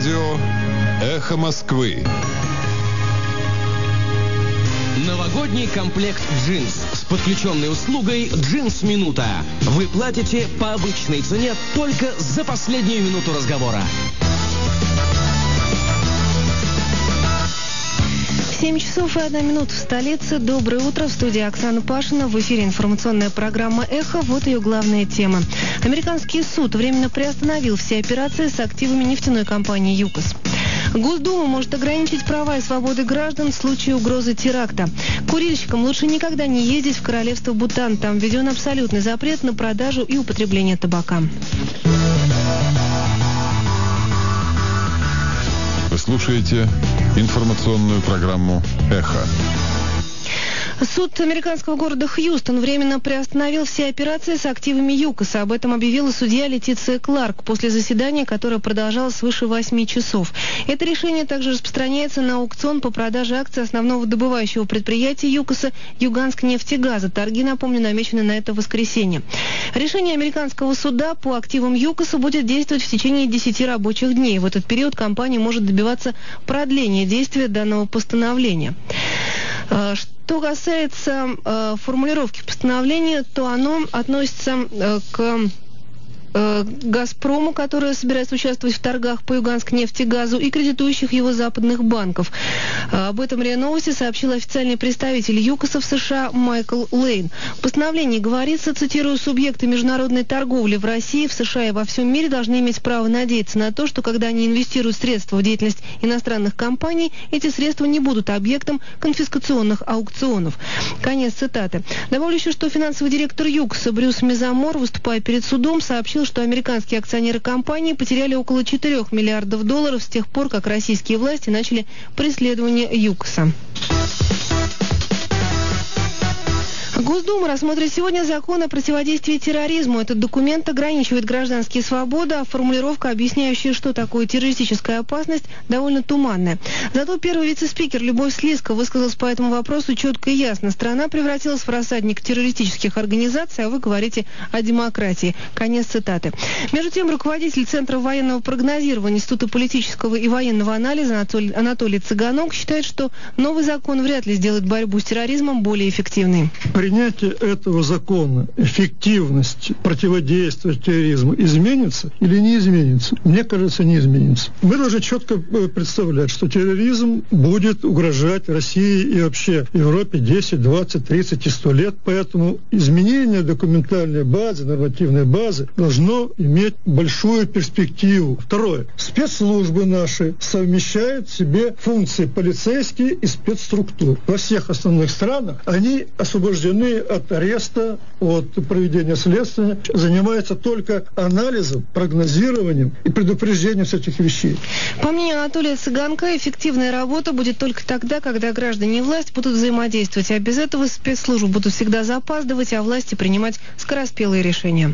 Радио «Эхо Москвы». Новогодний комплект джинс с подключенной услугой «Джинс Минута». Вы платите по обычной цене только за последнюю минуту разговора. 7 часов и 1 минута в столице. Доброе утро. В студии Оксана Пашина. В эфире информационная программа «Эхо». Вот ее главная тема. Американский суд временно приостановил все операции с активами нефтяной компании «ЮКОС». Госдума может ограничить права и свободы граждан в случае угрозы теракта. Курильщикам лучше никогда не ездить в королевство Бутан. Там введен абсолютный запрет на продажу и употребление табака. Вы слушаете информационную программу «Эхо». Суд американского города Хьюстон временно приостановил все операции с активами ЮКОСа. Об этом объявила судья Летиция Кларк после заседания, которое продолжалось свыше 8 часов. Это решение также распространяется на аукцион по продаже акций основного добывающего предприятия ЮКОСа «Юганск-нефтегаза». Торги, напомню, намечены на это воскресенье. Решение американского суда по активам ЮКОСа будет действовать в течение 10 рабочих дней. В этот период компания может добиваться продления действия данного постановления. Что касается формулировки постановления, то оно относится к «Газпрому», который собирается участвовать в торгах по Юганск-нефтегазу, и кредитующих его западных банков. Об этом РИА Новости сообщил официальный представитель ЮКОСа в США Майкл Лейн. В постановлении говорится, цитирую, «Субъекты международной торговли в России, в США и во всем мире должны иметь право надеяться на то, что когда они инвестируют средства в деятельность иностранных компаний, эти средства не будут объектом конфискационных аукционов». Конец цитаты. Добавлю еще, что финансовый директор ЮКОСа Брюс Мезамор, выступая перед судом, сообщил, что американские акционеры компании потеряли около $4 миллиардов с тех пор, как российские власти начали преследование ЮКОСа. Госдума рассмотрит сегодня закон о противодействии терроризму. Этот документ ограничивает гражданские свободы, а формулировка, объясняющая, что такое террористическая опасность, довольно туманная. Зато первый вице-спикер Любовь Слизко высказалась по этому вопросу четко и ясно. Страна превратилась в рассадник террористических организаций, а вы говорите о демократии. Конец цитаты. Между тем, руководитель Центра военного прогнозирования Института политического и военного анализа Анатолий Цыганок считает, что новый закон вряд ли сделает борьбу с терроризмом более эффективной. Принятие этого закона, эффективность противодействия терроризму изменится или не изменится? Мне кажется, не изменится. Мы должны четко представлять, что терроризм будет угрожать России и вообще Европе 10, 20, 30 и 100 лет. Поэтому изменение документальной базы, нормативной базы должно иметь большую перспективу. Второе. Спецслужбы наши совмещают в себе функции полицейские и спецструктур. Во всех основных странах они освобождены от ареста, от проведения следствия, занимаются только анализом, прогнозированием и предупреждением этих вещей. По мнению Анатолия Цыганка, эффективная работа будет только тогда, когда граждане и власть будут взаимодействовать, а без этого спецслужбы будут всегда запаздывать, а власти принимать скороспелые решения.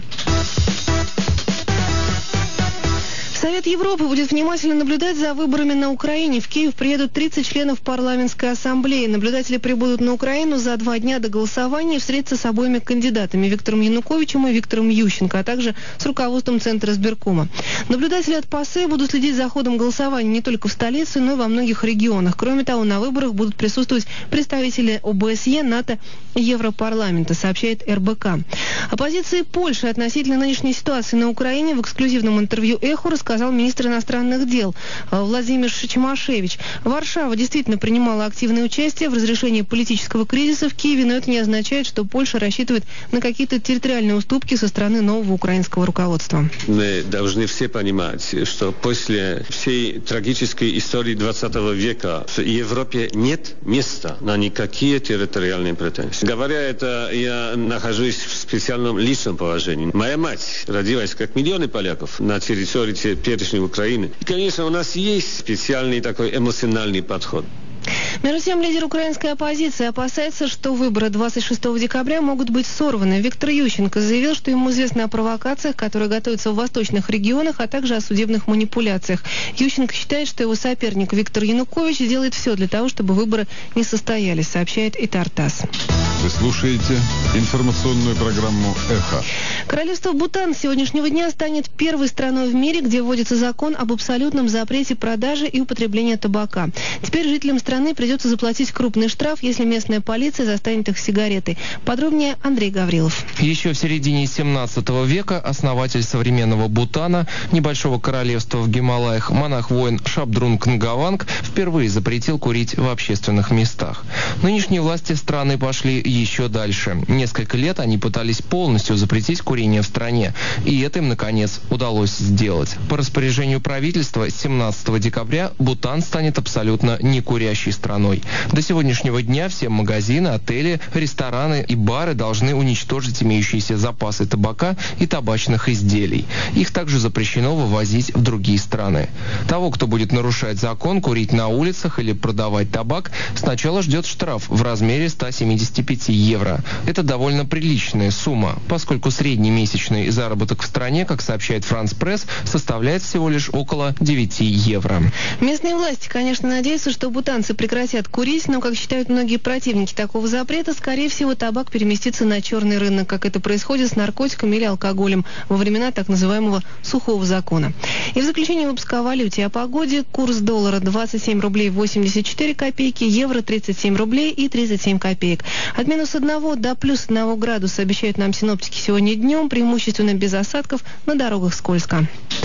Совет Европы будет внимательно наблюдать за выборами на Украине. В Киев приедут 30 членов парламентской ассамблеи. Наблюдатели прибудут на Украину за 2 дня до голосования и встретятся с обоими кандидатами Виктором Януковичем и Виктором Ющенко, а также с руководством Центра избиркома. Наблюдатели от ПАСЕ будут следить за ходом голосования не только в столице, но и во многих регионах. Кроме того, на выборах будут присутствовать представители ОБСЕ, НАТО и Европарламента, сообщает РБК. О позиции Польши относительно нынешней ситуации на Украине в эксклюзивном интервью «Эхо» сказал министр иностранных дел Владимир Чимашевич. Варшава действительно принимала активное участие в разрешении политического кризиса в Киеве, но это не означает, что Польша рассчитывает на какие-то территориальные уступки со стороны нового украинского руководства. Мы должны все понимать, что после всей трагической истории 20 века в Европе нет места на никакие территориальные претензии. Говоря это, я нахожусь в специальном личном положении. Моя мать родилась, как миллионы поляков, на территории теперешней Украины. И, конечно, у нас есть специальный такой эмоциональный подход. Между тем, лидер украинской оппозиции опасается, что выборы 26 декабря могут быть сорваны. Виктор Ющенко заявил, что ему известно о провокациях, которые готовятся в восточных регионах, а также о судебных манипуляциях. Ющенко считает, что его соперник Виктор Янукович сделает все для того, чтобы выборы не состоялись, сообщает ИТАР-ТАСС. Вы слушаете информационную программу «Эхо». Королевство Бутан с сегодняшнего дня станет первой страной в мире, где вводится закон об абсолютном запрете продажи и употребления табака. Теперь жителям страны придется заплатить крупный штраф, если местная полиция застанет их с сигаретой. Подробнее Андрей Гаврилов. Еще в середине 17 века основатель современного Бутана, небольшого королевства в Гималаях, монах-воин Шабдрунг Нгаванг впервые запретил курить в общественных местах. Нынешние власти страны пошли еще дальше. Несколько лет они пытались полностью запретить курение в стране, и это им, наконец, удалось сделать. По распоряжению правительства с 17 декабря Бутан станет абсолютно некурящей страной. До сегодняшнего дня все магазины, отели, рестораны и бары должны уничтожить имеющиеся запасы табака и табачных изделий. Их также запрещено вывозить в другие страны. Того, кто будет нарушать закон, курить на улицах или продавать табак, сначала ждет штраф в размере 175 евро. Это довольно приличная сумма, поскольку средний месячный заработок в стране, как сообщает France Press, составляет всего лишь около 9 евро. Местные власти, конечно, надеются, что бутанцы прекратят курить, но, как считают многие противники такого запрета, скорее всего, табак переместится на черный рынок, как это происходит с наркотиками или алкоголем во времена так называемого сухого закона. И в заключение выпуска о валюте. О погоде. Курс доллара 27 рублей 84 копейки, евро 37 рублей и 37 копеек. От -1 до +1 градуса обещают нам синоптики сегодня днем, преимущественно без осадков, на дорогах скользко.